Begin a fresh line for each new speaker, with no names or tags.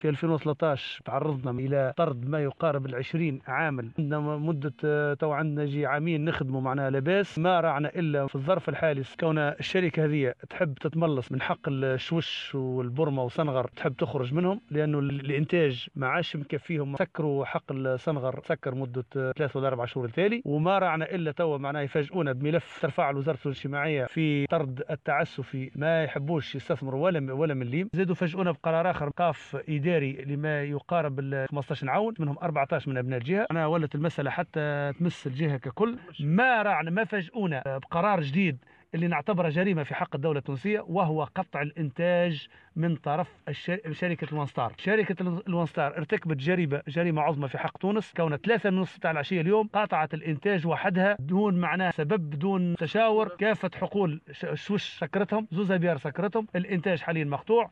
في 2013 تعرضنا إلى طرد ما يقارب 20 عامل. عندنا مدة تو عندنا جي عامين نخدموا معناها لاباس، ما راعنا إلا في الظرف الحالي كون الشركة هذه تحب تتملص من حق الشوش والبرمة وصنغر، تحب تخرج منهم لأنه الإنتاج ما عادش مكفيهم. سكروا حق الصنغر، سكر مدة 3 ولا 4 شهور التالي، وما راعنا إلا تو معناها يفاجئونا بملف ترفع وزارة الاجتماعية في طرد التعسفي، ما يحبوش يستثمروا ولا مليم. زادوا فاجئونا بقرار آخر قاف إداري لما يقارب 15 عون، منهم 14 من أبناء الجهة. أنا ولت المسألة حتى تمس الجهة ككل. ما راعنا، ما فاجئونا بقرار جديد اللي نعتبره جريمة في حق الدولة التونسية، وهو قطع الإنتاج من طرف شركة الونستار. شركة الونستار ارتكبت جريمة عظمى في حق تونس، كون 3:30 تاع العشية اليوم قاطعت الإنتاج وحدها دون معناه سبب، بدون تشاور. كافة حقول الشوش سكرتهم، زوز بيار سكرتهم، الإنتاج حاليا مقطوع.